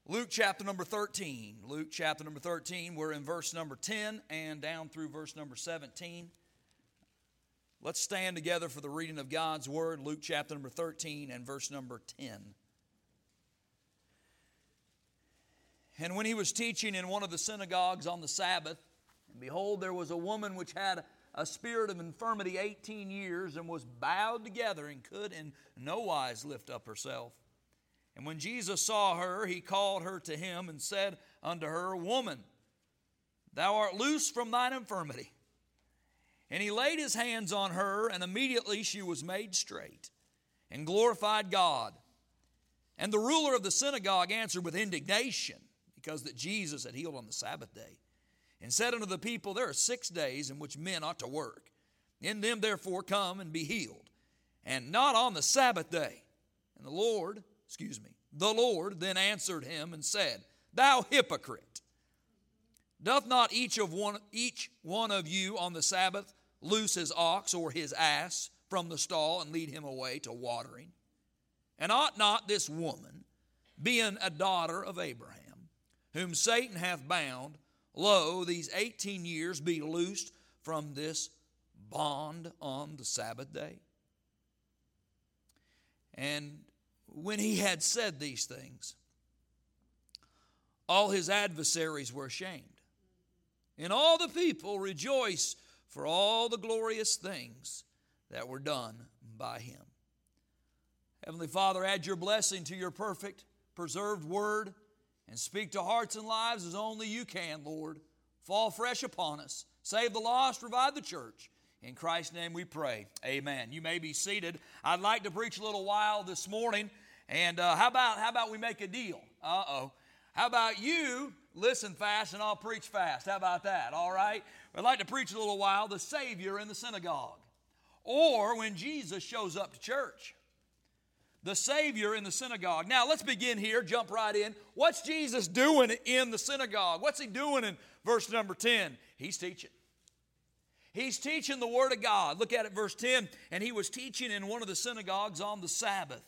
Luke chapter number 13. Luke chapter number 13. We're in verse number 10 and down through verse number 17. Let's stand together for the reading of God's Word. Luke chapter number 13 and verse number 10. And when he was teaching in one of the synagogues on the Sabbath, and behold, there was a woman which had a spirit of infirmity 18 years, and was bowed together, and could in no wise lift up herself. And when Jesus saw her, he called her to him, and said unto her, Woman, thou art loosed from thine infirmity. And he laid his hands on her, and immediately she was made straight, and glorified God. And the ruler of the synagogue answered with indignation, because that Jesus had healed on the Sabbath day, and said unto the people, There are 6 days in which men ought to work. In them therefore come and be healed, and not on the Sabbath day. And the Lord then answered him and said, Thou hypocrite, doth not each one of you on the Sabbath loose his ox or his ass from the stall and lead him away to watering? And ought not this woman, being a daughter of Abraham, whom Satan hath bound, lo, these 18 years be loosed from this bond on the Sabbath day? And when he had said these things, all his adversaries were ashamed, and all the people rejoiced for all the glorious things that were done by him. Heavenly Father, add your blessing to your perfect, preserved word, and speak to hearts and lives as only you can, Lord. Fall fresh upon us. Save the lost, revive the church. In Christ's name we pray. Amen. You may be seated. I'd like to preach a little while this morning. And how about we make a deal? How about you listen fast and I'll preach fast? How about that? All right? I'd like to preach a little while, the Savior in the synagogue. Or when Jesus shows up to church. The Savior in the synagogue. Now, let's begin here. Jump right in. What's Jesus doing in the synagogue? What's he doing in verse number 10? He's teaching. He's teaching the Word of God. Look at it, verse 10. And he was teaching in one of the synagogues on the Sabbath.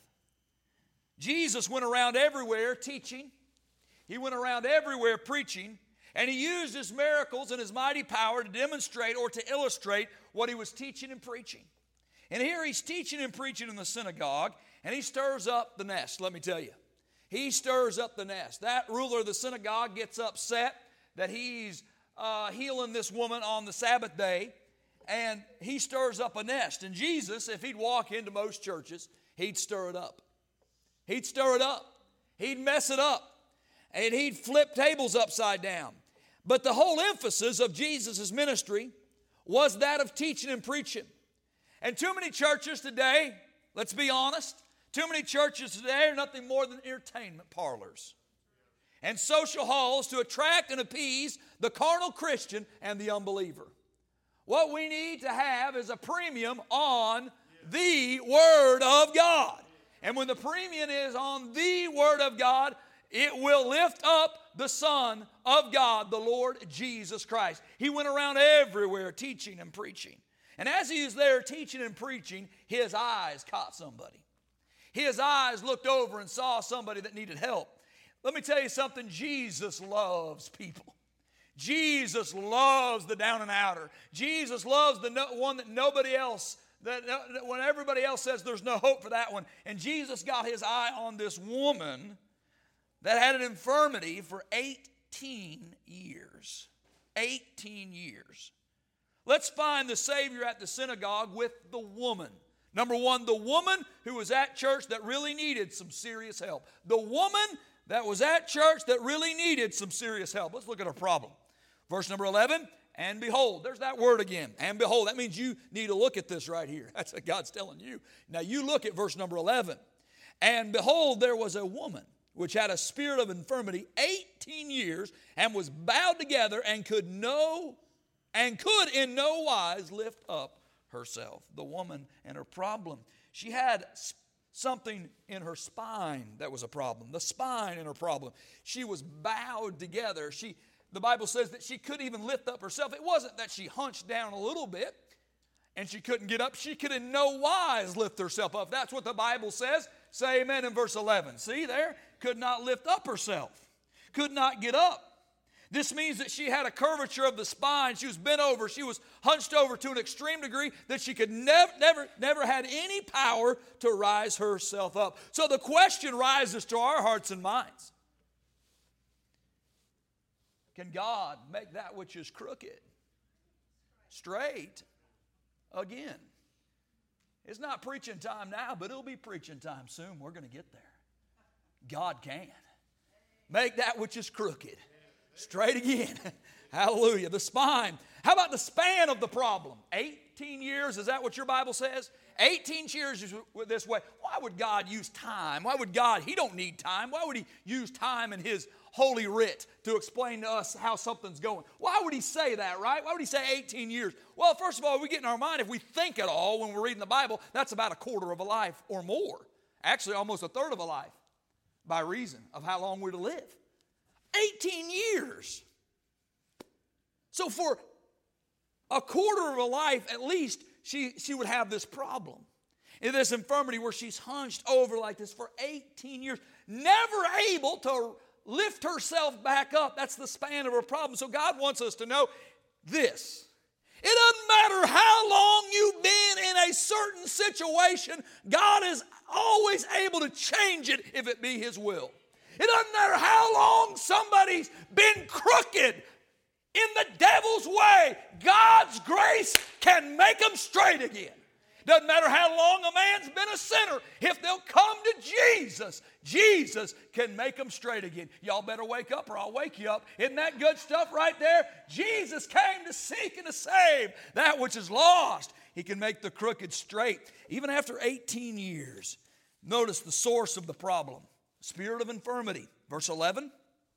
Jesus went around everywhere teaching. He went around everywhere preaching. And he used his miracles and his mighty power to demonstrate or to illustrate what he was teaching and preaching. And here he's teaching and preaching in the synagogue. And he stirs up the nest, let me tell you. He stirs up the nest. That ruler of the synagogue gets upset that he's healing this woman on the Sabbath day. And he stirs up a nest. And Jesus, if he'd walk into most churches, he'd stir it up. He'd stir it up. He'd mess it up. And he'd flip tables upside down. But the whole emphasis of Jesus' ministry was that of teaching and preaching. And too many churches today, let's be honest, too many churches today are nothing more than entertainment parlors and social halls to attract and appease the carnal Christian and the unbeliever. What we need to have is a premium on the Word of God. And when the premium is on the Word of God, it will lift up the Son of God, the Lord Jesus Christ. He went around everywhere teaching and preaching. And as he was there teaching and preaching, his eyes caught somebody. His eyes looked over and saw somebody that needed help. Let me tell you something. Jesus loves people. Jesus loves the down and outer. Jesus loves the one that nobody else, that when everybody else says there's no hope for that one. And Jesus got his eye on this woman that had an infirmity for 18 years. 18 years. Let's find the Savior at the synagogue with the woman. Number one, the woman who was at church that really needed some serious help. The woman that was at church that really needed some serious help. Let's look at her problem. Verse number 11, and behold. There's that word again. And behold. That means you need to look at this right here. That's what God's telling you. Now you look at verse number 11. And behold, there was a woman which had a spirit of infirmity 18 years and was bowed together and could in no wise lift up herself. The woman and her problem. She had something in her spine that was a problem. The spine in her problem. She was bowed together. The Bible says that she couldn't even lift up herself. It wasn't that she hunched down a little bit and she couldn't get up. She could in no wise lift herself up. That's what the Bible says. Say amen in verse 11. See there? Could not lift up herself. could not get up. This means that she had a curvature of the spine. She was bent over. She was hunched over to an extreme degree that she could never had any power to rise herself up. So the question rises to our hearts and minds. Can God make that which is crooked straight again? It's not preaching time now, but it'll be preaching time soon. We're going to get there. God can make that which is crooked straight again. Hallelujah. The spine. How about the span of the problem? 18 years, is that what your Bible says? 18 years is this way. Why would God use time? Why would God, He don't need time. Why would He use time in His holy writ to explain to us how something's going? Why would He say that, right? Why would He say 18 years? Well, first of all, we get in our mind, if we think at all when we're reading the Bible, that's about a quarter of a life or more. Actually, almost a third of a life by reason of how long we're to live. 18 years. So for a quarter of a life at least, she would have this problem. In this infirmity where she's hunched over like this for 18 years, never able to lift herself back up. That's the span of her problem. So God wants us to know this. It doesn't matter how long you've been in a certain situation, God is always able to change it if it be His will. It doesn't matter how long somebody's been crooked in the devil's way, God's grace can make them straight again. Doesn't matter how long a man's been a sinner, if they'll come to Jesus, Jesus can make them straight again. Y'all better wake up or I'll wake you up. Isn't that good stuff right there? Jesus came to seek and to save that which is lost. He can make the crooked straight. Even after 18 years, notice the source of the problem. Spirit of infirmity. Verse 11.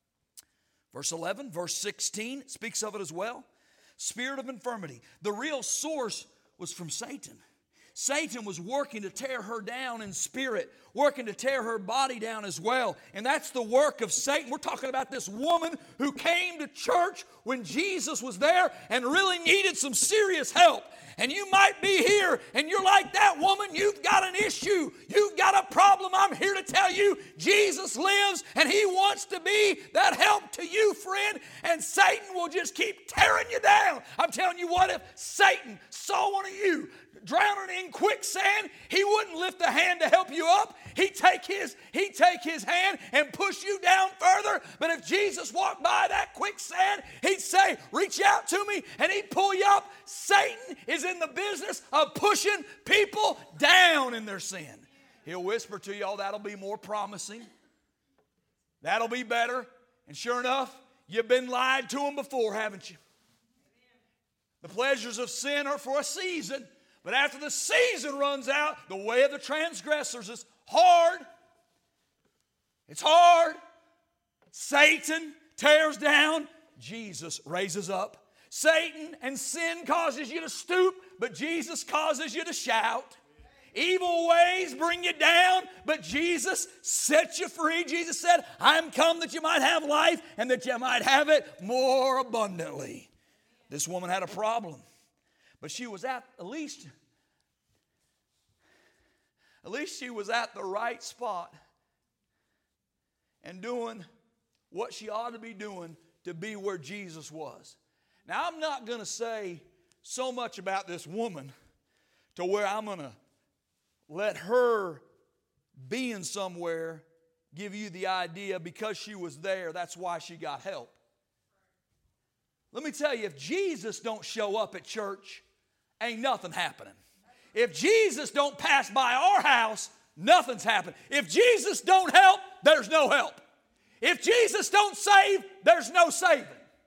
Verse 16 speaks of it as well. Spirit of infirmity. The real source was from Satan. Satan was working to tear her down in spirit, working to tear her body down as well. And that's the work of Satan. We're talking about this woman who came to church when Jesus was there and really needed some serious help. And you might be here and you're like that woman. You've got an issue. You've got a problem. I'm here to tell you Jesus lives and He wants to be that help to you, friend. And Satan will just keep tearing you down. I'm telling you what, if Satan saw one of you drowning in quicksand, he wouldn't lift a hand to help you up. He'd take his hand and push you down further. But if Jesus walked by that quicksand, He'd say, reach out to me, and He'd pull you up. Satan is in the business of pushing people down in their sin. He'll whisper to you, oh, that'll be more promising. That'll be better. And sure enough, you've been lied to him before, haven't you? The pleasures of sin are for a season. But after the season runs out, the way of the transgressors is hard. It's hard. Satan tears down. Jesus raises up. Satan and sin causes you to stoop, but Jesus causes you to shout. Evil ways bring you down, but Jesus sets you free. Jesus said, I'm come that you might have life and that you might have it more abundantly. This woman had a problem. But she was at least she was at the right spot and doing what she ought to be doing to be where Jesus was. Now, I'm not going to say so much about this woman to where I'm going to let her being somewhere give you the idea because she was there, that's why she got help. Let me tell you, if Jesus don't show up at church, ain't nothing happening. If Jesus don't pass by our house, nothing's happening. If Jesus don't help, there's no help. If Jesus don't save, there's no saving.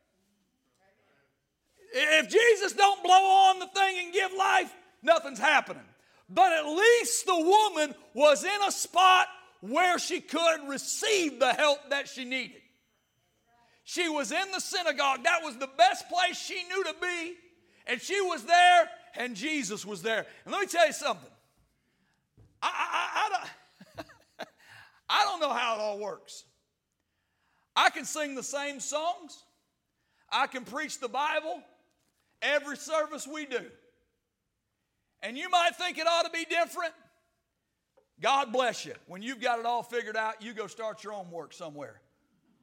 If Jesus don't blow on the thing and give life, nothing's happening. But at least the woman was in a spot where she could receive the help that she needed. She was in the synagogue. That was the best place she knew to be. And she was there, and Jesus was there. And let me tell you something. I don't know how it all works. I can sing the same songs. I can preach the Bible every service we do. And you might think it ought to be different. God bless you. When you've got it all figured out, you go start your own work somewhere.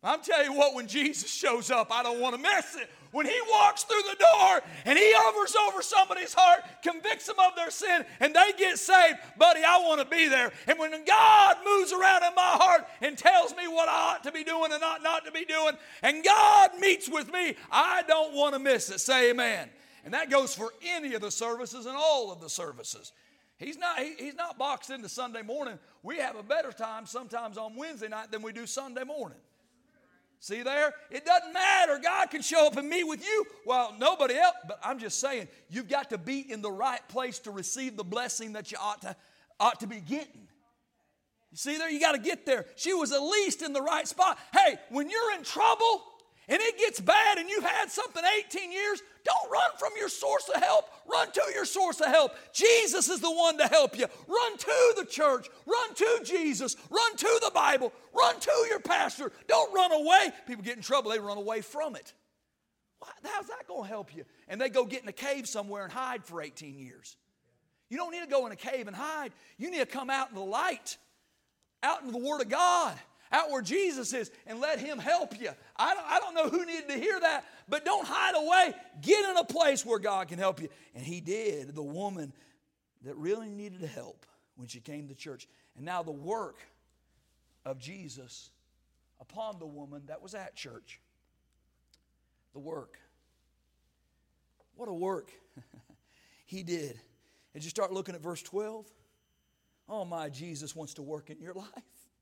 I'm telling you what, when Jesus shows up, I don't want to miss it. When he walks through the door and he hovers over somebody's heart, convicts them of their sin, and they get saved, buddy, I want to be there. And when God moves around in my heart and tells me what I ought to be doing and not to be doing, and God meets with me, I don't want to miss it. Say amen. And that goes for any of the services and all of the services. He's not boxed into Sunday morning. We have a better time sometimes on Wednesday night than we do Sunday morning. See there? It doesn't matter. God can show up and meet with you. Well, nobody else. But I'm just saying, you've got to be in the right place to receive the blessing that you ought to be getting. You see there? You got to get there. She was at least in the right spot. Hey, when you're in trouble and it gets bad and you've had something 18 years, don't run from your source of help. Run to your source of help. Jesus is the one to help you. Run to the church. Run to Jesus. Run to the Bible. Run to your pastor. Don't run away. People get in trouble, they run away from it. How's that going to help you? And they go get in a cave somewhere and hide for 18 years. You don't need to go in a cave and hide. You need to come out in the light, out into the Word of God, out where Jesus is, and let Him help you. I don't know who needed to hear that, but don't hide away. Get in a place where God can help you. And He did, the woman that really needed help when she came to church. And now the work of Jesus upon the woman that was at church. The work. What a work He did. As you start looking at verse 12, oh my, Jesus wants to work in your life.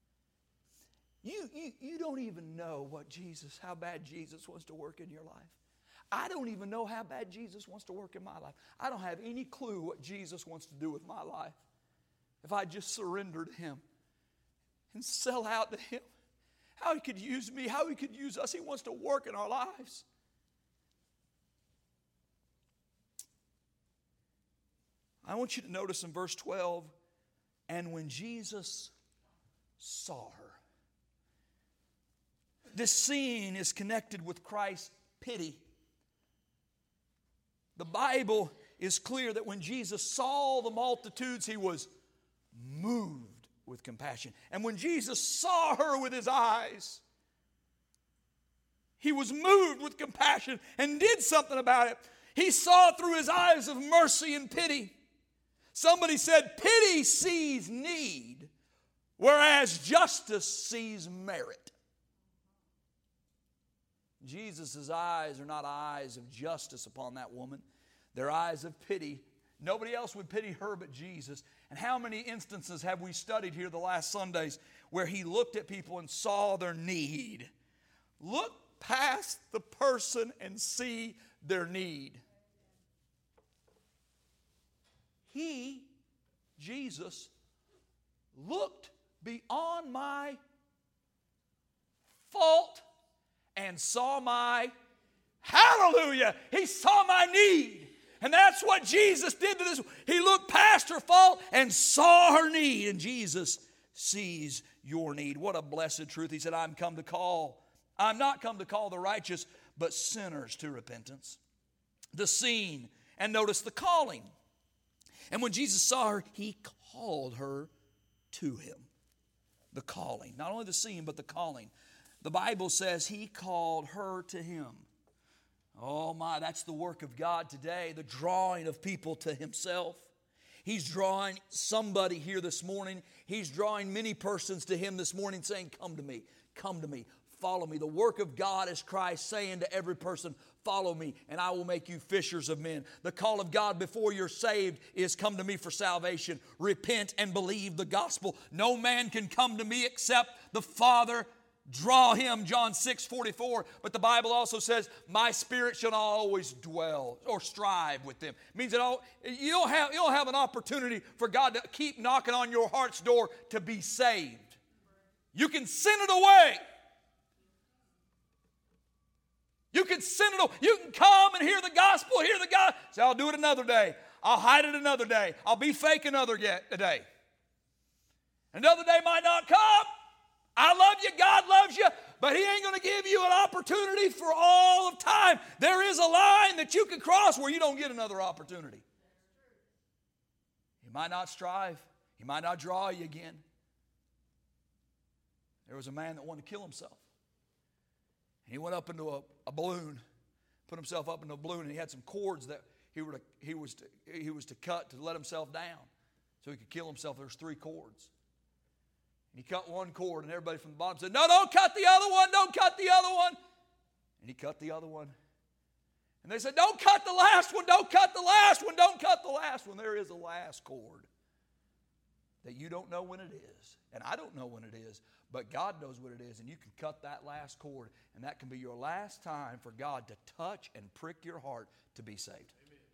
You don't even know how bad Jesus wants to work in your life. I don't even know how bad Jesus wants to work in my life. I don't have any clue what Jesus wants to do with my life. If I just surrender to Him and sell out to Him, how He could use me, how He could use us. He wants to work in our lives. I want you to notice in verse 12, and when Jesus saw her. This scene is connected with Christ's pity. The Bible is clear that when Jesus saw the multitudes, He was moved with compassion. And when Jesus saw her with His eyes, He was moved with compassion and did something about it. He saw through His eyes of mercy and pity. Somebody said, pity sees need, whereas justice sees merit. Jesus' eyes are not eyes of justice upon that woman. They're eyes of pity. Nobody else would pity her but Jesus. And how many instances have we studied here the last Sundays where He looked at people and saw their need? Look past the person and see their need. He, Jesus, looked beyond my fault and saw my, hallelujah, He saw my need. And that's what Jesus did to this. He looked past her fault and saw her need. And Jesus sees your need. What a blessed truth. He said, I'm not come to call the righteous, but sinners to repentance. The scene, and notice the calling. And when Jesus saw her, He called her to Him. The calling. Not only the scene, but the calling. The Bible says He called her to Him. Oh my, that's the work of God today, the drawing of people to Himself. He's drawing somebody here this morning. He's drawing many persons to Him this morning saying, come to me, follow me. The work of God is Christ saying to every person, follow me and I will make you fishers of men. The call of God before you're saved is come to me for salvation. Repent and believe the gospel. No man can come to me except the Father draw him, John 6:44. But the Bible also says, my spirit shall not always dwell or strive with them. It means that you don't have an opportunity for God to keep knocking on your heart's door to be saved. You can send it away. You can send it away. You can come and hear the gospel, say, I'll do it another day. I'll hide it another day. I'll be fake another day. Another day might not come. I love you, God loves you, but He ain't going to give you an opportunity for all of time. There is a line that you can cross where you don't get another opportunity. He might not strive. He might not draw you again. There was a man that wanted to kill himself. he went up into a balloon, put himself up into a balloon, and he had some cords that he was to cut to let himself down so he could kill himself. There's 3 cords. And he cut one cord, and everybody from the bottom said, "No, don't cut the other one, don't cut the other one." And he cut the other one. And they said, "Don't cut the last one, don't cut the last one, don't cut the last one." There is a last cord that you don't know when it is, and I don't know when it is, but God knows what it is, and you can cut that last cord, and that can be your last time for God to touch and prick your heart to be saved.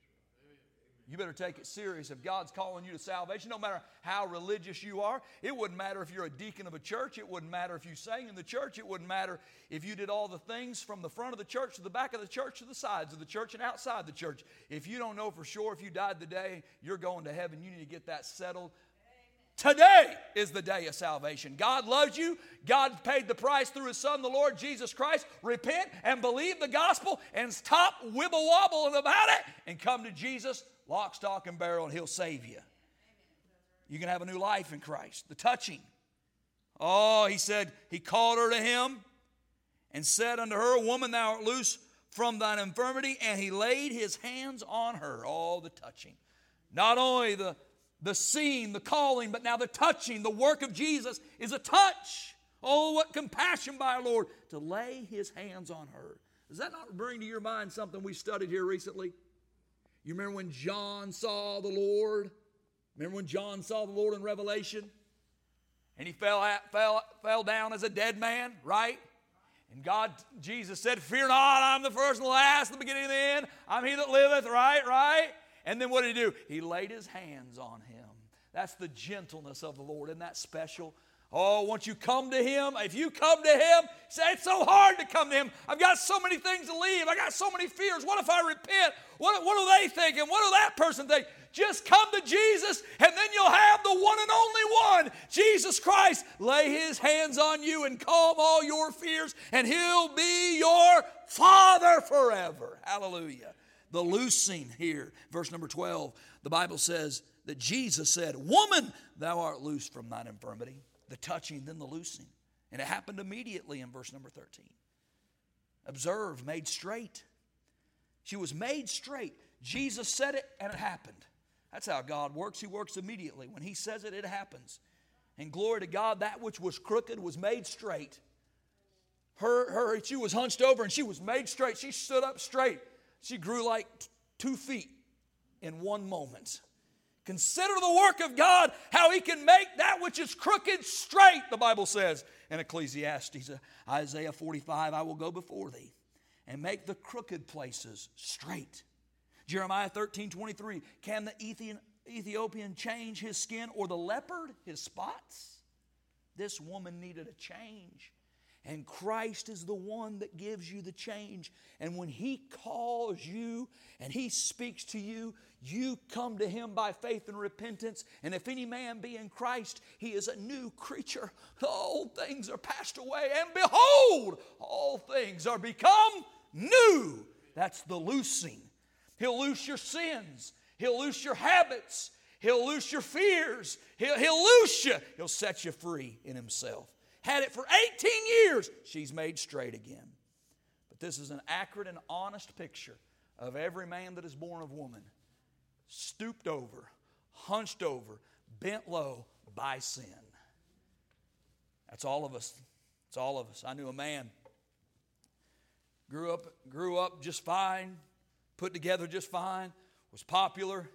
You better take it serious. If God's calling you to salvation, no matter how religious you are, it wouldn't matter if you're a deacon of a church. It wouldn't matter if you sang in the church. It wouldn't matter if you did all the things from the front of the church to the back of the church to the sides of the church and outside the church. If you don't know for sure if you died today, you're going to heaven. You need to get that settled. Today is the day of salvation. God loves you. God paid the price through His Son, the Lord Jesus Christ. Repent and believe the gospel and stop wibble-wobbling about it and come to Jesus, lock, stock, and barrel, and He'll save you. You can have a new life in Christ. The touching. Oh, he said, he called her to him and said unto her, "Woman, thou art loose from thine infirmity." And he laid his hands on her. Oh, the touching. Not only the scene, the calling, but now the touching. The work of Jesus is a touch. Oh, what compassion by our Lord to lay His hands on her. Does that not bring to your mind something we studied here recently? You remember when John saw the Lord? Remember when John saw the Lord in Revelation? And he fell down as a dead man, right? And Jesus said, "Fear not, I'm the first and the last, the beginning and the end. I'm He that liveth," right? And then what did He do? He laid His hands on him. That's the gentleness of the Lord. Isn't that special? Oh, once you come to Him, if you come to Him, say, "It's so hard to come to Him. I've got so many things to leave. I got so many fears. What if I repent? What do they think? And what do that person think?" Just come to Jesus, and then you'll have the one and only one, Jesus Christ, lay His hands on you and calm all your fears, and He'll be your Father forever. Hallelujah. The loosing here, verse number 12, the Bible says that Jesus said, "Woman, thou art loosed from thine infirmity." The touching, then the loosing. And it happened immediately in verse number 13. Observe, made straight. She was made straight. Jesus said it, and it happened. That's how God works. He works immediately. When He says it, it happens. And glory to God, that which was crooked was made straight. She was hunched over, and she was made straight. She stood up straight. She grew like 2 feet in one moment. Consider the work of God, how He can make that which is crooked straight, the Bible says in Ecclesiastes. Isaiah 45, "I will go before thee and make the crooked places straight." Jeremiah 13:23, "Can the Ethiopian change his skin, or the leopard his spots?" This woman needed a change. And Christ is the one that gives you the change. And when He calls you and He speaks to you, you come to Him by faith and repentance. And if any man be in Christ, he is a new creature. The old things are passed away, and behold, all things are become new. That's the loosing. He'll loose your sins. He'll loose your habits. He'll loose your fears. He'll loose you. He'll set you free in Himself. Had it for 18 years, she's made straight again. But this is an accurate and honest picture of every man that is born of woman, stooped over, hunched over, bent low by sin. That's all of us. It's all of us. I knew a man, grew up just fine, put together just fine, was popular.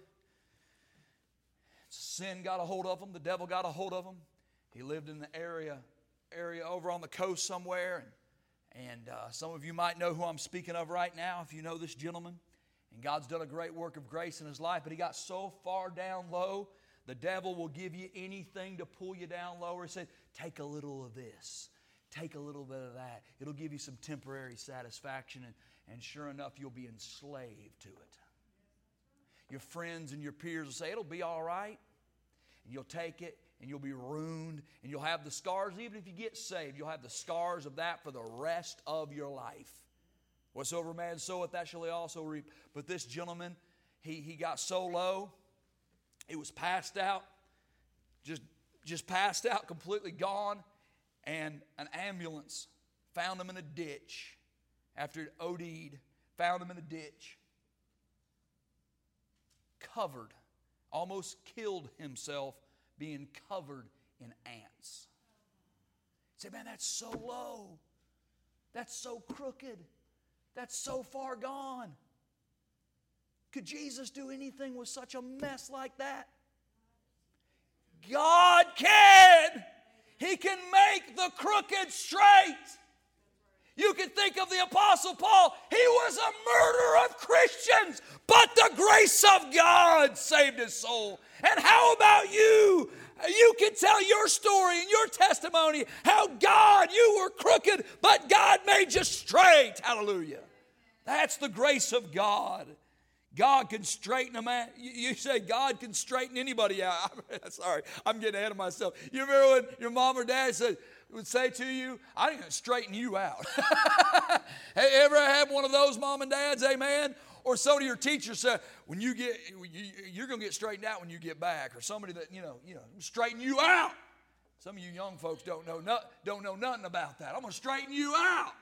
Sin got a hold of him. The devil got a hold of him. He lived in the area over on the coast somewhere. And some of you might know who I'm speaking of right now if you know this gentleman. And God's done a great work of grace in his life. But he got so far down low, the devil will give you anything to pull you down lower. He said, take a little of this. Take a little bit of that. It'll give you some temporary satisfaction. And sure enough, you'll be enslaved to it. Your friends and your peers will say, it'll be all right. And you'll take it. And you'll be ruined, and you'll have the scars. Even if you get saved, you'll have the scars of that for the rest of your life. Whatsoever man soweth, that shall he also reap. But this gentleman, he got so low, he was passed out, just passed out, completely gone. And an ambulance found him in a ditch. after it OD'd, found him in a ditch, covered, almost killed himself being covered in ants. Say, man, that's so low. That's so crooked. That's so far gone. Could Jesus do anything with such a mess like that? God can. He can make the crooked straight. You can think of the Apostle Paul. He was a murderer of Christians, but the grace of God saved his soul. And how about you? You can tell your story and your testimony how God, you were crooked, but God made you straight. Hallelujah. That's the grace of God. God can straighten a man. You say God can straighten anybody out. Sorry, I'm getting ahead of myself. You remember when your mom or dad would say to you, I'm going to straighten you out. Hey, ever had one of those mom and dads? Amen. Or so do your teachers say, when you're going to get straightened out when you get back. Or somebody that, straighten you out. Some of you young folks don't know nothing about that. I'm going to straighten you out.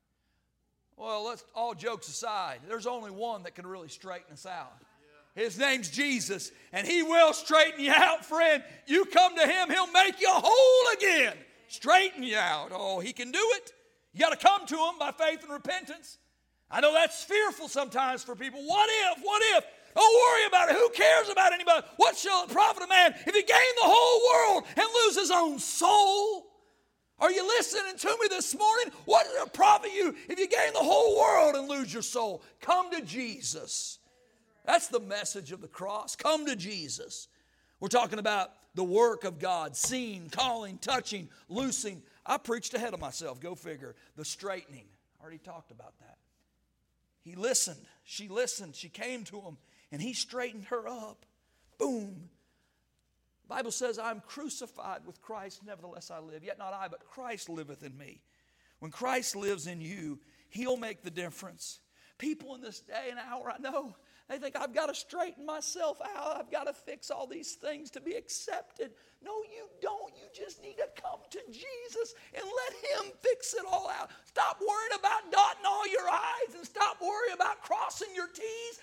Well, let's all jokes aside. There's only one that can really straighten us out. His name's Jesus, and He will straighten you out, friend. You come to Him, He'll make you whole again. Straighten you out. Oh, He can do it. You got to come to Him by faith and repentance. I know that's fearful sometimes for people. What if? What if? Don't worry about it. Who cares about anybody? What shall it profit a man if he gain the whole world and lose his own soul? Are you listening to me this morning? What does it profit you if you gain the whole world and lose your soul? Come to Jesus. That's the message of the cross. Come to Jesus. We're talking about the work of God, seeing, calling, touching, loosing. I preached ahead of myself. Go figure. The straightening. I already talked about that. He listened. She listened. She came to him, and he straightened her up. Boom. The Bible says, I'm crucified with Christ, nevertheless I live. Yet not I, but Christ liveth in me. When Christ lives in you, He'll make the difference. People in this day and hour, I know, they think I've got to straighten myself out. I've got to fix all these things to be accepted. No, you don't. You just need to come to Jesus and let Him fix it all out. Stop worrying about dotting all your I's and stop worrying about crossing your T's.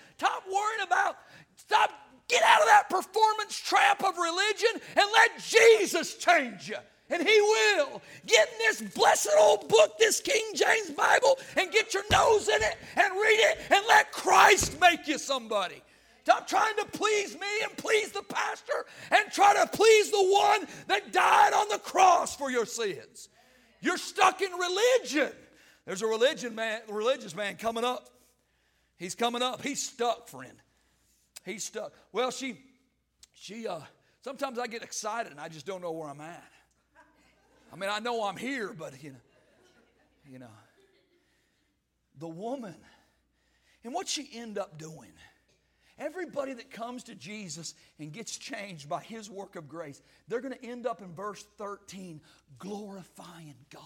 Stop get out of that performance trap of religion and let Jesus change you. And He will. Get in this blessed old book, this King James Bible, and get your nose in it and read it and let Christ make you somebody. Stop trying to please me and please the pastor and try to please the one that died on the cross for your sins. You're stuck in religion. There's a religious man coming up. He's coming up. He's stuck, friend. He's stuck. Well, she sometimes I get excited and I just don't know where I'm at. I mean, I know I'm here, but you know. The woman, and what she end up doing, everybody that comes to Jesus and gets changed by His work of grace, they're going to end up in verse 13 glorifying God.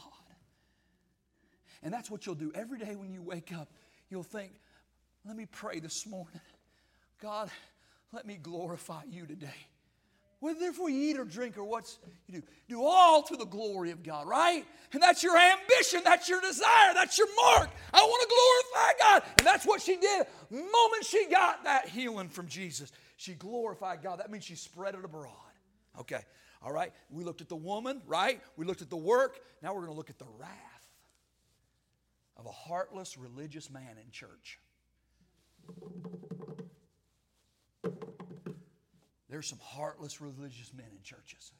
And that's what you'll do every day when you wake up. You'll think, let me pray this morning. God, let me glorify You today. Whether if we eat or drink or what you do all to the glory of God, right? And that's your ambition, that's your desire, that's your mark. I want to glorify God. And that's what she did. The moment she got that healing from Jesus, she glorified God. That means she spread it abroad. Okay, all right. We looked at the woman, right? We looked at the work. Now we're going to look at the wrath of a heartless religious man in church. There's some heartless religious men in churches.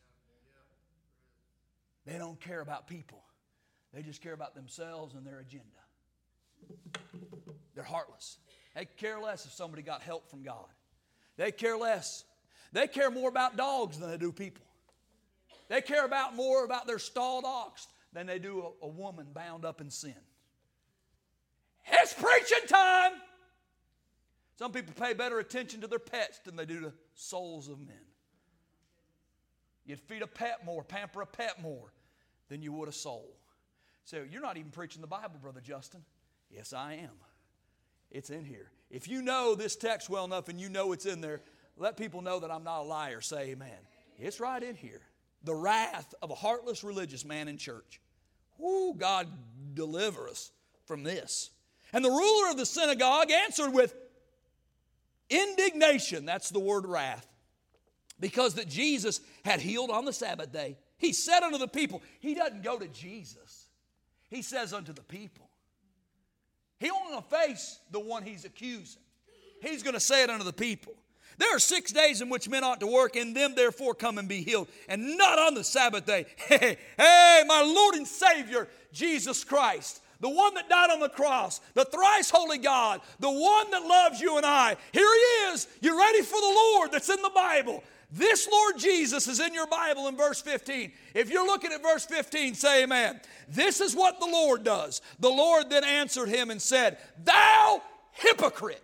They don't care about people. They just care about themselves and their agenda. They're heartless. They care less if somebody got help from God. They care less. They care more about dogs than they do people. They care more about their stalled ox than they do a woman bound up in sin. It's preaching time. Some people pay better attention to their pets than they do to souls of men. You'd feed a pet more, pamper a pet more than you would a soul. So you're not even preaching the Bible, Brother Justin. Yes, I am. It's in here. If you know this text well enough and you know it's in there, let people know that I'm not a liar. Say amen. It's right in here. The wrath of a heartless religious man in church. Woo, God deliver us from this. And the ruler of the synagogue answered with indignation, that's the word wrath, because that Jesus had healed on the Sabbath day. He said unto the people, he doesn't go to Jesus. He says unto the people. He don't want to face the one he's accusing. He's going to say it unto the people. There are 6 days in which men ought to work, in them therefore come and be healed, and not on the Sabbath day. Hey, my Lord and Savior, Jesus Christ, the one that died on the cross, the thrice holy God, the one that loves you and I. Here he is. You ready for the Lord that's in the Bible? This Lord Jesus is in your Bible in verse 15. If you're looking at verse 15, say amen. This is what the Lord does. The Lord then answered him and said, thou hypocrite.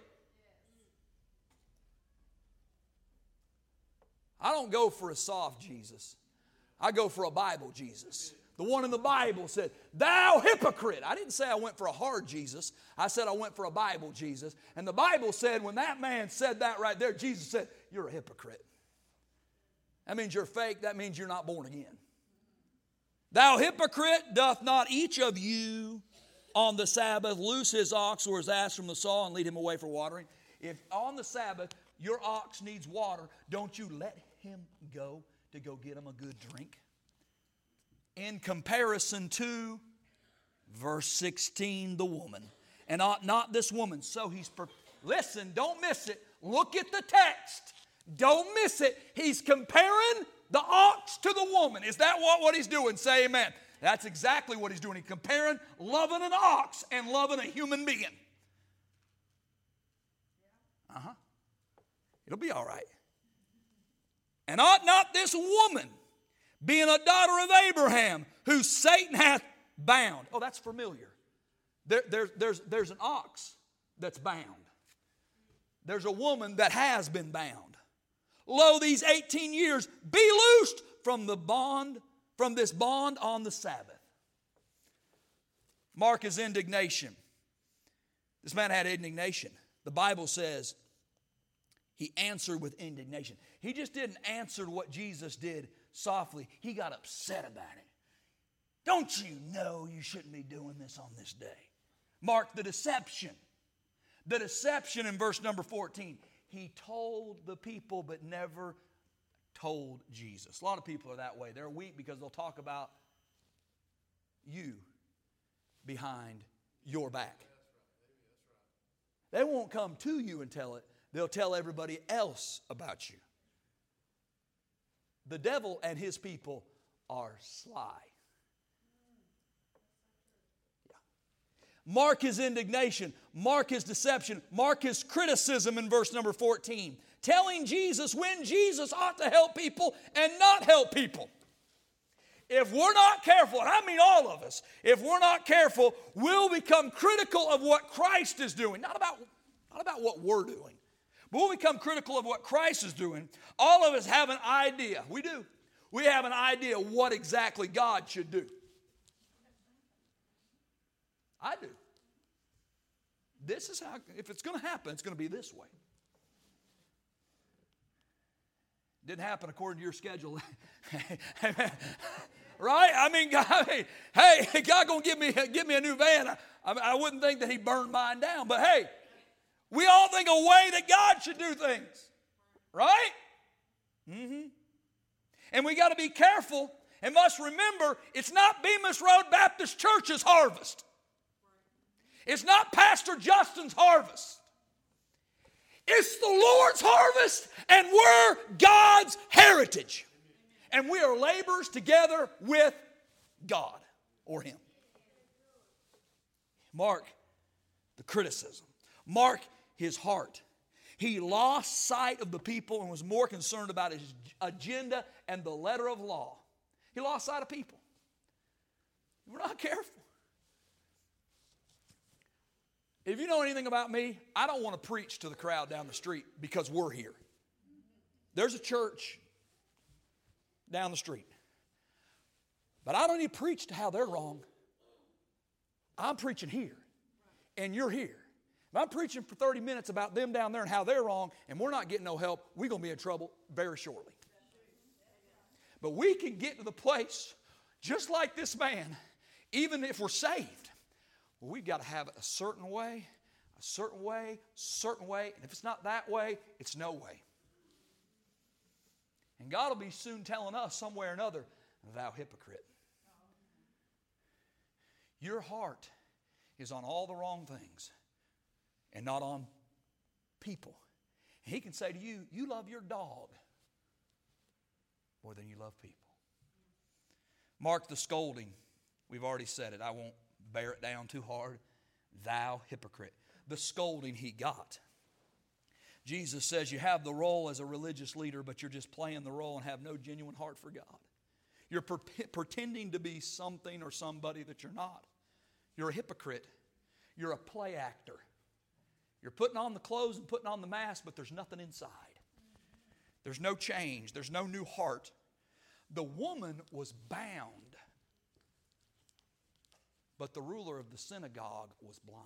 I don't go for a soft Jesus. I go for a Bible Jesus. The one in the Bible said, thou hypocrite. I didn't say I went for a hard Jesus. I said I went for a Bible Jesus. And the Bible said when that man said that right there, Jesus said, you're a hypocrite. That means you're fake. That means you're not born again. Thou hypocrite, doth not each of you on the Sabbath loose his ox or his ass from the stall and lead him away for watering? If on the Sabbath your ox needs water, don't you let him go to go get him a good drink? In comparison to verse 16, the woman. And ought not this woman, so listen, don't miss it. Look at the text. Don't miss it. He's comparing the ox to the woman. Is that what he's doing? Say amen. That's exactly what he's doing. He's comparing loving an ox and loving a human being. It'll be all right. And ought not this woman, being a daughter of Abraham, who Satan hath bound. Oh, that's familiar. There's an ox that's bound. There's a woman that has been bound. Lo, these 18 years be loosed from this bond on the Sabbath. Mark his indignation. This man had indignation. The Bible says he answered with indignation. He just didn't answer what Jesus did softly. He got upset about it. Don't you know you shouldn't be doing this on this day? Mark the deception. The deception in verse number 14. He told the people but never told Jesus. A lot of people are that way. They're weak because they'll talk about you behind your back. They won't come to you and tell it. They'll tell everybody else about you. The devil and his people are sly. Mark his indignation. Mark his deception. Mark his criticism in verse number 14. Telling Jesus when Jesus ought to help people and not help people. If we're not careful, and I mean all of us, if we're not careful, we'll become critical of what Christ is doing. Not about what we're doing. But we'll become critical of what Christ is doing. All of us have an idea. We do. We have an idea what exactly God should do. I do. This is how, if it's going to happen, it's going to be this way. Didn't happen according to your schedule. Right? I mean, hey, God going to give me a new van. I wouldn't think that He burned mine down. But hey, we all think a way that God should do things. Right? Mm-hmm. And we got to be careful and must remember it's not Bemis Road Baptist Church's harvest. It's not Pastor Justin's harvest. It's the Lord's harvest, and we're God's heritage. And we are laborers together with God or Him. Mark the criticism. Mark his heart. He lost sight of the people and was more concerned about his agenda and the letter of law. He lost sight of people. We're not careful. If you know anything about me, I don't want to preach to the crowd down the street because we're here. There's a church down the street. But I don't need to preach to how they're wrong. I'm preaching here, and you're here. If I'm preaching for 30 minutes about them down there and how they're wrong, and we're not getting no help, we're going to be in trouble very shortly. But we can get to the place, just like this man, even if we're saved, Well, we've got to have it a certain way, a certain way, certain way. And if it's not that way, it's no way. And God will be soon telling us some way or another, thou hypocrite. Your heart is on all the wrong things and not on people. And He can say to you, you love your dog more than you love people. Mark the scolding. We've already said it. I won't bear it down too hard. Thou hypocrite. The scolding he got. Jesus says you have the role as a religious leader, but you're just playing the role and have no genuine heart for God. You're pretending to be something or somebody that you're not. You're a hypocrite. You're a play actor. You're putting on the clothes and putting on the mask, but there's nothing inside. There's no change. There's no new heart. The woman was bound, but the ruler of the synagogue was blind.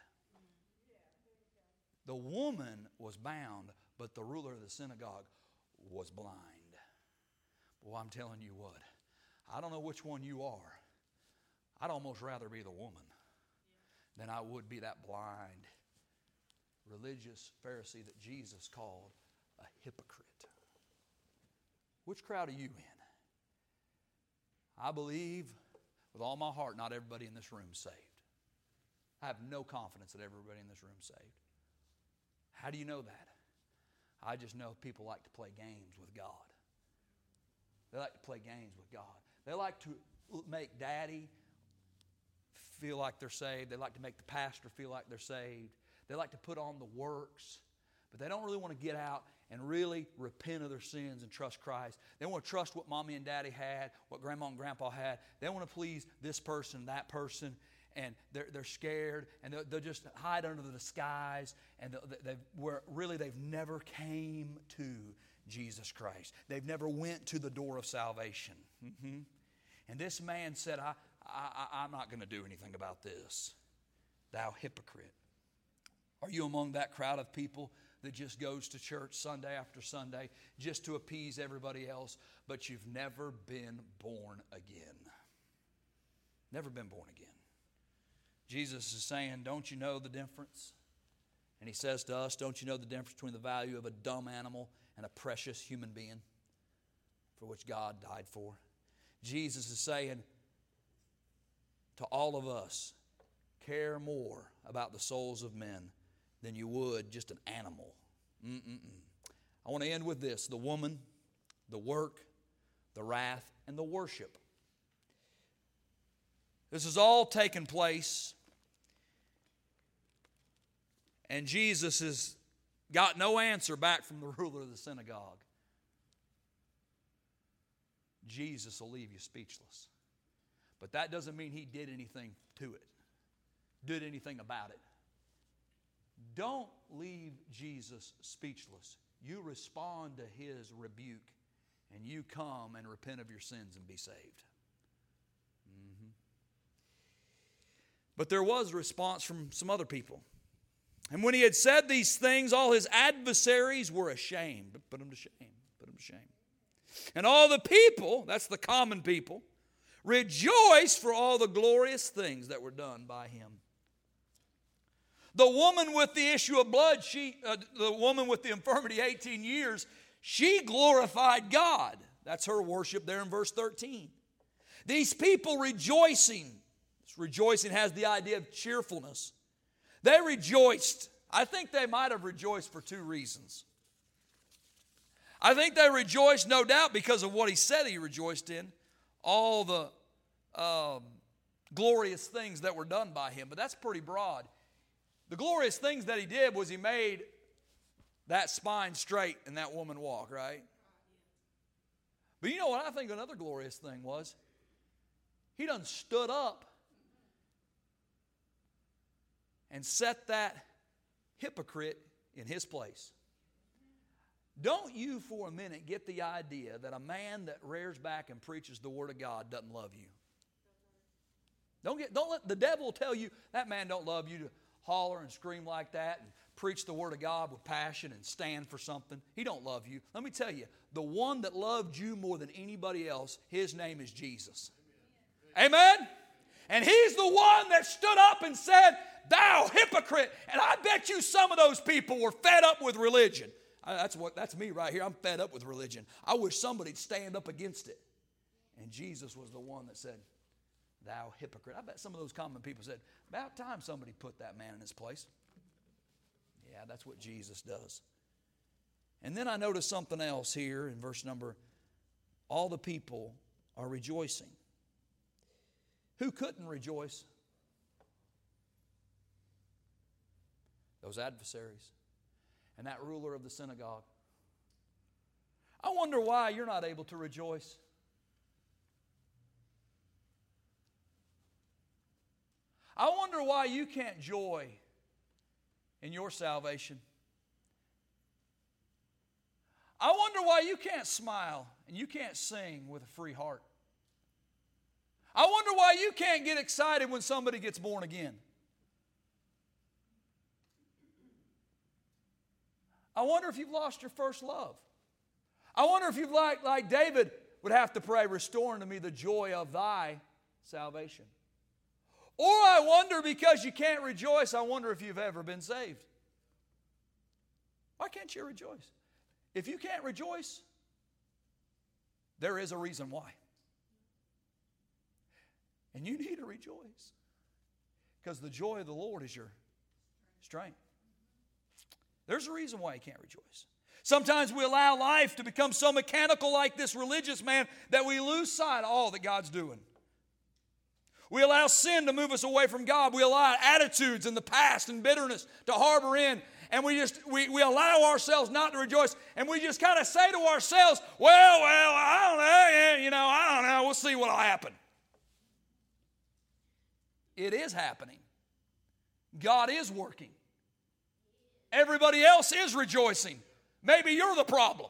The woman was bound, but the ruler of the synagogue was blind. Well, I'm telling you what, I don't know which one you are. I'd almost rather be the woman than I would be that blind religious Pharisee that Jesus called a hypocrite. Which crowd are you in? I believe with all my heart not everybody in this room is saved. I have no confidence that everybody in this room is saved. How do you know that? I just know people like to play games with God. They like to play games with God. They like to make daddy feel like they're saved. They like to make the pastor feel like they're saved. They like to put on the works, but they don't really want to get out and really repent of their sins and trust Christ. They want to trust what mommy and daddy had, what grandma and grandpa had. They want to please this person, that person, and they're scared, and they'll just hide under the disguise, and they've never came to Jesus Christ. They've never went to the door of salvation. Mm-hmm. And this man said, I'm not going to do anything about this. Thou hypocrite. Are you among that crowd of people that just goes to church Sunday after Sunday just to appease everybody else, but you've never been born again? Never been born again. Jesus is saying, don't you know the difference? And He says to us, don't you know the difference between the value of a dumb animal and a precious human being for which God died for? Jesus is saying to all of us, care more about the souls of men than you would just an animal. I want to end with this: the woman, the work, the wrath, and the worship. This has all taken place, and Jesus has got no answer back from the ruler of the synagogue. Jesus will leave you speechless. But that doesn't mean He did anything to it, did anything about it. Don't leave Jesus speechless. You respond to His rebuke, and you come and repent of your sins and be saved. Mm-hmm. But there was a response from some other people. And when He had said these things, all His adversaries were ashamed. Put them to shame. Put them to shame. And all the people, that's the common people, rejoiced for all the glorious things that were done by Him. The woman with the issue of blood, the woman with the infirmity 18 years, she glorified God. That's her worship there in verse 13. These people rejoicing. This rejoicing has the idea of cheerfulness. They rejoiced. I think they might have rejoiced for two reasons. I think they rejoiced, no doubt, because of what He said He rejoiced in. All the glorious things that were done by Him. But that's pretty broad. The glorious things that He did was He made that spine straight and that woman walk, right? But you know what I think another glorious thing was? He done stood up and set that hypocrite in his place. Don't you for a minute get the idea that a man that rears back and preaches the Word of God doesn't love you. Don't let the devil tell you that man don't love you to holler and scream like that and preach the Word of God with passion and stand for something. He don't love you. Let me tell you, the one that loved you more than anybody else, His name is Jesus. Amen? And he's the one that stood up and said, thou hypocrite. And I bet you some of those people were fed up with religion. That's me right here. I'm fed up with religion. I wish somebody'd stand up against it. And Jesus was the one that said, thou hypocrite. I bet some of those common people said, about time somebody put that man in his place. Yeah, that's what Jesus does. And then I noticed something else here in verse number, all the people are rejoicing. Who couldn't rejoice? Those adversaries and that ruler of the synagogue. I wonder why you're not able to rejoice. I wonder why you can't joy in your salvation. I wonder why you can't smile and you can't sing with a free heart. I wonder why you can't get excited when somebody gets born again. I wonder if you've lost your first love. I wonder if you've like David would have to pray, restore unto me the joy of thy salvation. Or I wonder, because you can't rejoice, I wonder if you've ever been saved. Why can't you rejoice? If you can't rejoice, there is a reason why. And you need to rejoice. Because the joy of the Lord is your strength. There's a reason why you can't rejoice. Sometimes we allow life to become so mechanical like this religious man that we lose sight of all that God's doing. We allow sin to move us away from God. We allow attitudes in the past and bitterness to harbor in. And we allow ourselves not to rejoice. And we just kind of say to ourselves, well, I don't know. We'll see what'll happen. It is happening. God is working. Everybody else is rejoicing. Maybe you're the problem.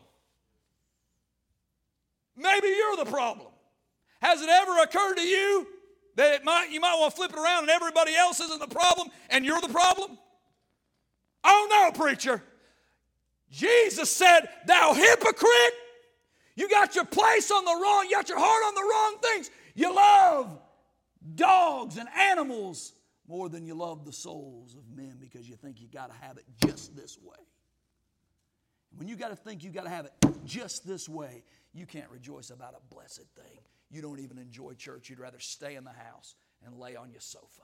Maybe you're the problem. Has it ever occurred to you that you might want to flip it around and everybody else isn't the problem and you're the problem? Oh no, preacher. Jesus said, thou hypocrite. You got your place on the wrong, you got your heart on the wrong things. You love dogs and animals more than you love the souls of men because you think you got to have it just this way. When you got to think you got to have it just this way, you can't rejoice about a blessed thing. You don't even enjoy church. You'd rather stay in the house and lay on your sofa.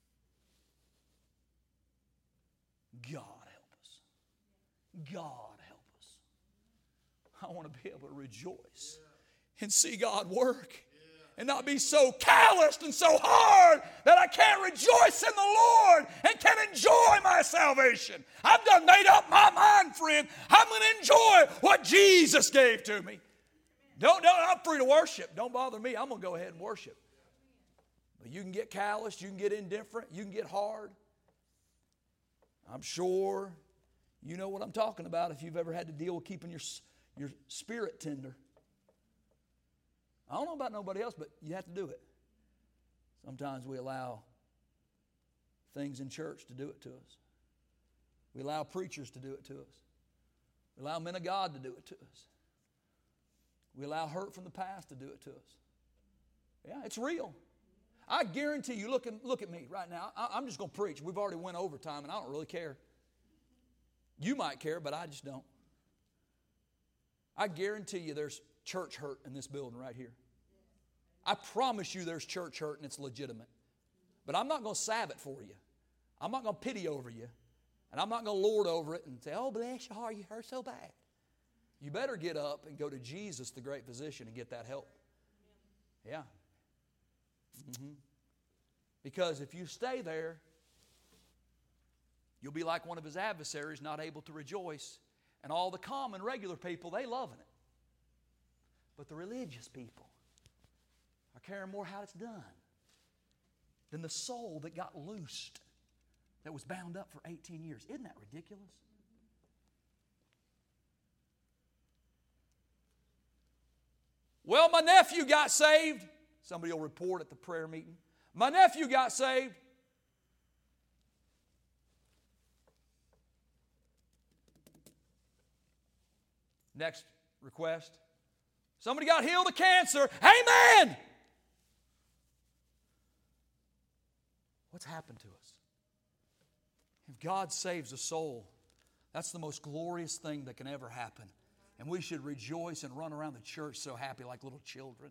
God help us. God help us. I want to be able to rejoice and see God work. And not be so calloused and so hard that I can't rejoice in the Lord and can enjoy my salvation. I've done made up my mind, friend. I'm going to enjoy what Jesus gave to me. I'm free to worship. Don't bother me. I'm going to go ahead and worship. But you can get calloused. You can get indifferent. You can get hard. I'm sure you know what I'm talking about if you've ever had to deal with keeping your spirit tender. I don't know about nobody else, but you have to do it. Sometimes we allow things in church to do it to us. We allow preachers to do it to us. We allow men of God to do it to us. We allow hurt from the past to do it to us. Yeah, it's real. I guarantee you, look at me right now. I'm just going to preach. We've already went overtime, and I don't really care. You might care, but I just don't. I guarantee you there's church hurt in this building right here. I promise you there's church hurt and it's legitimate. But I'm not going to salve it for you. I'm not going to pity over you. And I'm not going to lord over it and say, oh, bless your heart, you hurt so bad. You better get up and go to Jesus, the great physician, and get that help. Yeah. Because if you stay there, you'll be like one of his adversaries, not able to rejoice. And all the common, regular people, they loving it. But the religious people are caring more how it's done than the soul that got loosed, that was bound up for 18 years. Isn't that ridiculous? Well, my nephew got saved. Somebody will report at the prayer meeting. My nephew got saved. Next request. Somebody got healed of cancer. Amen. What's happened to us? If God saves a soul, that's the most glorious thing that can ever happen. And we should rejoice and run around the church so happy like little children.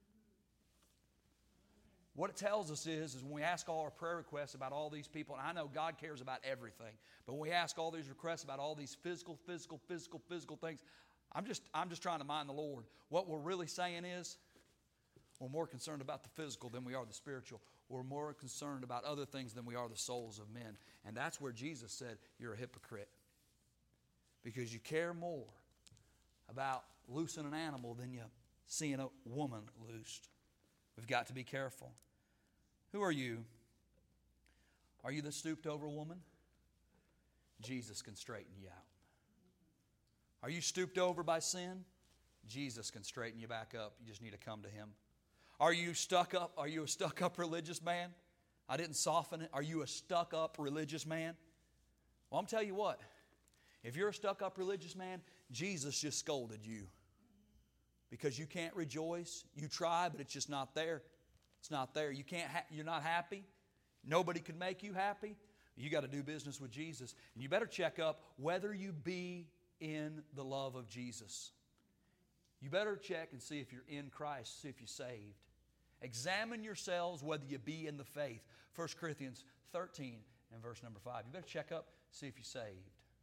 What it tells us is when we ask all our prayer requests about all these people, and I know God cares about everything, but when we ask all these requests about all these physical things, I'm just trying to mind the Lord. What we're really saying is, we're more concerned about the physical than we are the spiritual. We're more concerned about other things than we are the souls of men. And that's where Jesus said, you're a hypocrite. Because you care more about loosing an animal than you seeing a woman loosed. We've got to be careful. Who are you? Are you the stooped over woman? Jesus can straighten you out. Are you stooped over by sin? Jesus can straighten you back up. You just need to come to Him. Are you stuck up? Are you a stuck up religious man? I didn't soften it. Are you a stuck up religious man? Well, I'm telling you what. If you're a stuck up religious man, Jesus just scolded you. Because you can't rejoice. You try, but it's just not there. It's not there. You're not happy. Nobody can make you happy. You got to do business with Jesus. And you better check up whether you be in the love of Jesus. You better check and see if you're in Christ, see if you're saved. Examine yourselves whether you be in the faith. 1 Corinthians 13 and verse number 5. You better check up, see if you're saved.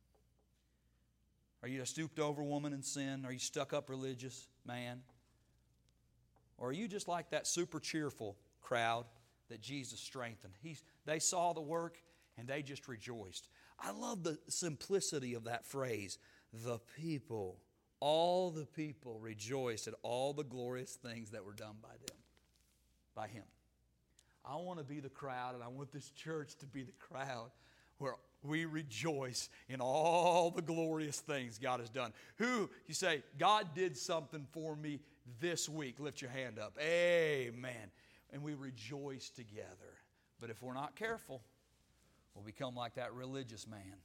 Are you a stooped over woman in sin? Are you stuck up religious man? Or are you just like that super cheerful crowd that Jesus strengthened? They saw the work and they just rejoiced. I love the simplicity of that phrase. The people, all the people rejoiced at all the glorious things that were done by them, by Him. I want to be the crowd, and I want this church to be the crowd where we rejoice in all the glorious things God has done. You say, God did something for me this week. Lift your hand up. Amen. And we rejoice together. But if we're not careful, we'll become like that religious man,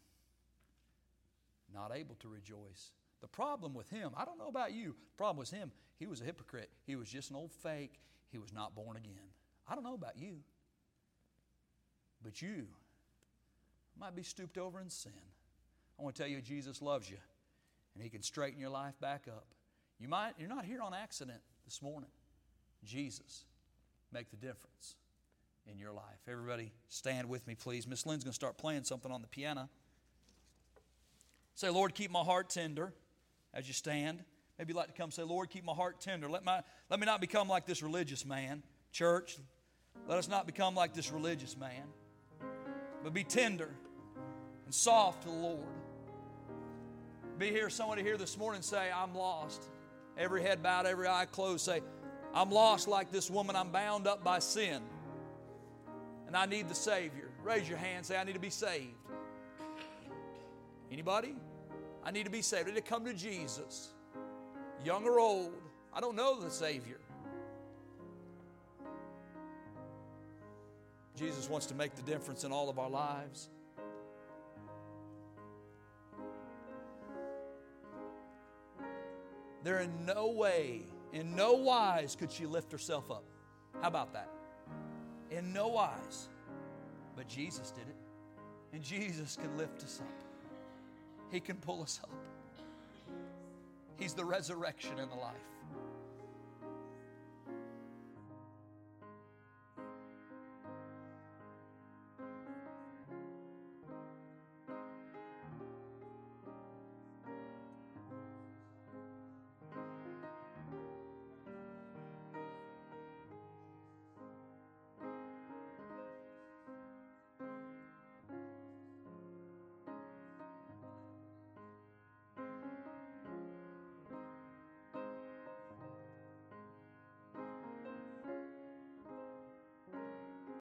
not able to rejoice. The problem with him, I don't know about you, the problem was him. He was a hypocrite. He was just an old fake. He was not born again. I don't know about you, but you might be stooped over in sin. I want to tell you, Jesus loves you, and He can straighten your life back up. You're not here on accident this morning. Jesus, make the difference in your life. Everybody stand with me, please. Miss Lynn's going to start playing something on the piano. Say, Lord, keep my heart tender as you stand. Maybe you'd like to come say, Lord, keep my heart tender. Let me not become like this religious man. Church, let us not become like this religious man, but be tender and soft to the Lord. Somebody here this morning say, I'm lost. Every head bowed, every eye closed. Say, I'm lost like this woman. I'm bound up by sin, and I need the Savior. Raise your hand. Say, I need to be saved. Anybody? I need to be saved. I need to come to Jesus. Young or old, I don't know the Savior. Jesus wants to make the difference in all of our lives. There in no way, in no wise could she lift herself up. How about that? In no wise. But Jesus did it. And Jesus can lift us up. He can pull us up. He's the resurrection and the life.